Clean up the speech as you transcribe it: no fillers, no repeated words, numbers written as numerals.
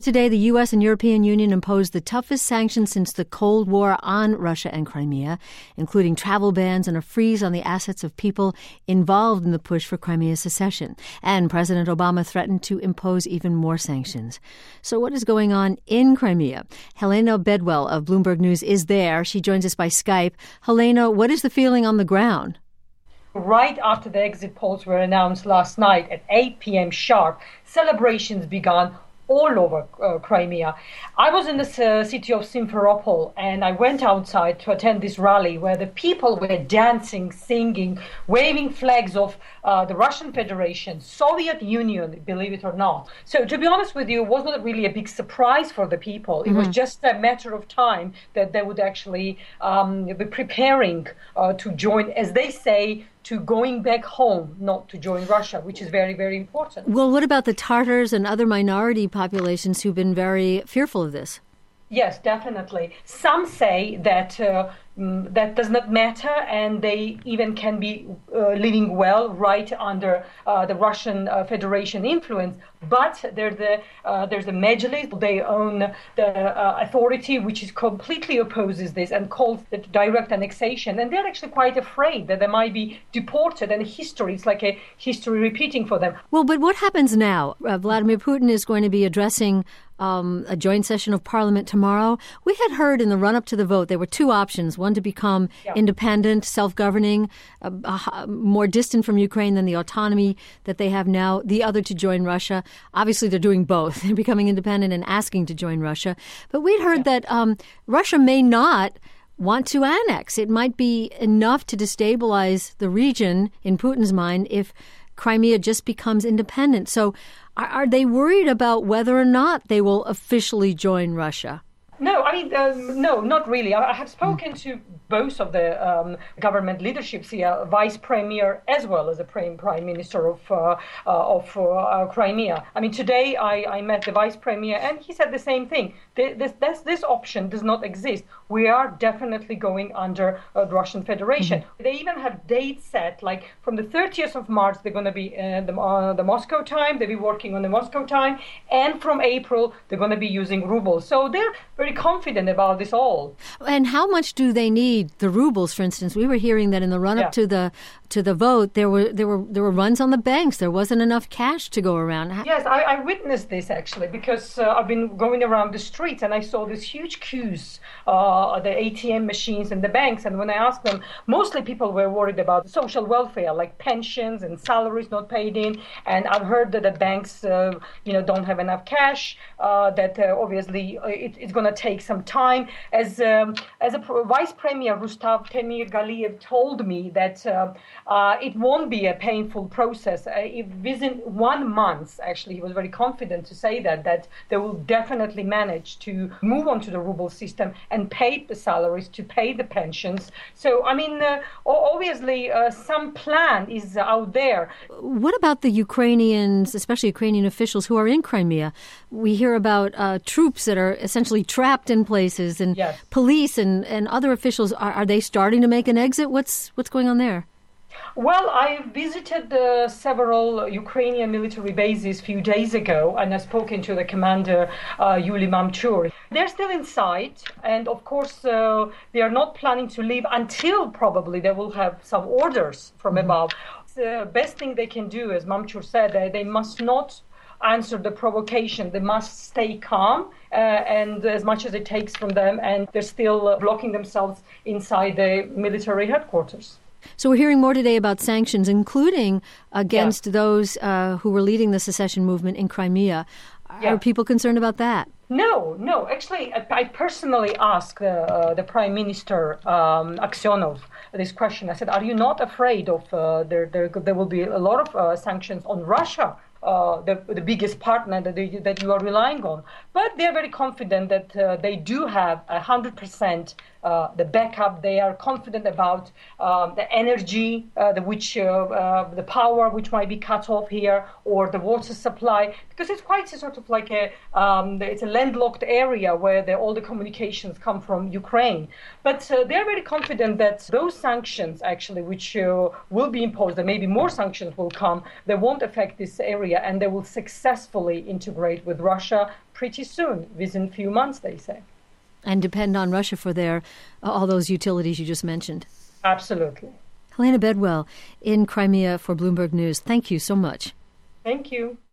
Today, the U.S. and European Union imposed the toughest sanctions since the Cold War on Russia and Crimea, including travel bans and a freeze on the assets of people involved in the push for Crimea's secession. And President Obama threatened to impose even more sanctions. So what is going on in Crimea? Helena Bedwell of Bloomberg News is there. She joins us by Skype. Helena, what is the feeling on the ground? Right after the exit polls were announced last night at 8 p.m. sharp, celebrations began all over Crimea. I was in the city of Simferopol, and I went outside to attend this rally where the people were dancing, singing, waving flags of the Russian Federation, Soviet Union, believe it or not. So to be honest with you, it was not really a big surprise for the people. It was just a matter of time that they would actually be preparing to join, as they say, to going back home, not to join Russia, which is very, very important. Well, what about the Tatars and other minority populations who've been very fearful of this? Yes, definitely. Some say that that does not matter, and they even can be living well right under the Russian Federation influence. But there's the Majlis. They own the authority, which is completely opposes this and calls it direct annexation. And they're actually quite afraid that they might be deported. And history, it's like a history repeating for them. Well, but what happens now? Vladimir Putin is going to be addressing a joint session of parliament tomorrow. We had heard in the run-up to the vote there were two options: one to become independent, self-governing, more distant from Ukraine than the autonomy that they have now; the other to join Russia. Obviously, they're doing both. They're becoming independent and asking to join Russia. But we'd heard that Russia may not want to annex. It might be enough to destabilize the region, in Putin's mind, if Crimea just becomes independent. So are they worried about whether or not they will officially join Russia? No, I mean, no, not really. I have spoken to both of the government leaderships here, vice premier as well as the prime minister of Crimea. I mean, today I met the vice premier, and he said the same thing. This option does not exist. We are definitely going under the Russian Federation. They even have dates set, like from the 30th of March, they're going to be the Moscow time. They'll be working on the Moscow time, and from April, they're going to be using rubles. So they're very confident about this all. And how much do they need the rubles? For instance, we were hearing that in the run-up to the vote, there were runs on the banks. There wasn't enough cash to go around. Yes, I witnessed this actually, because I've been going around the streets and I saw these huge queues, the ATM machines and the banks. And when I asked them, mostly people were worried about social welfare, like pensions and salaries not paid in. And I've heard that the banks, don't have enough cash. That obviously it's going to take some time. As a Vice Premier, Rustam Temirgaliev told me that it won't be a painful process. If within 1 month, actually, he was very confident to say that they will definitely manage to move on to the ruble system and pay the salaries, to pay the pensions. So, I mean, obviously, some plan is out there. What about the Ukrainians, especially Ukrainian officials who are in Crimea? We hear about troops that are essentially trapped in places, and police and other officials. Are they starting to make an exit? What's going on there? Well, I visited several Ukrainian military bases a few days ago, and I've spoken to the commander, Yuli Mamchur. They're still inside, and of course, they are not planning to leave until probably they will have some orders from above. The best thing they can do, as Mamchur said, they must not answer the provocation. They must stay calm, and as much as it takes from them, and they're still blocking themselves inside the military headquarters. So we're hearing more today about sanctions, including against those who were leading the secession movement in Crimea. Are people concerned about that? No. Actually, I personally asked the Prime Minister Aksyonov this question. I said, "Are you not afraid of there will be a lot of sanctions on Russia?" The biggest partner that you are relying on. But they're very confident that they do have 100% the backup. They are confident about the energy, the power which might be cut off here, or the water supply, because it's quite a sort of like it's a landlocked area where all the communications come from Ukraine. But they're very confident that those sanctions, actually, which will be imposed, and maybe more sanctions will come, they won't affect this area, and they will successfully integrate with Russia, pretty soon, within a few months, they say. And depend on Russia for their all those utilities you just mentioned. Absolutely. Helena Bedwell in Crimea for Bloomberg News. Thank you so much. Thank you.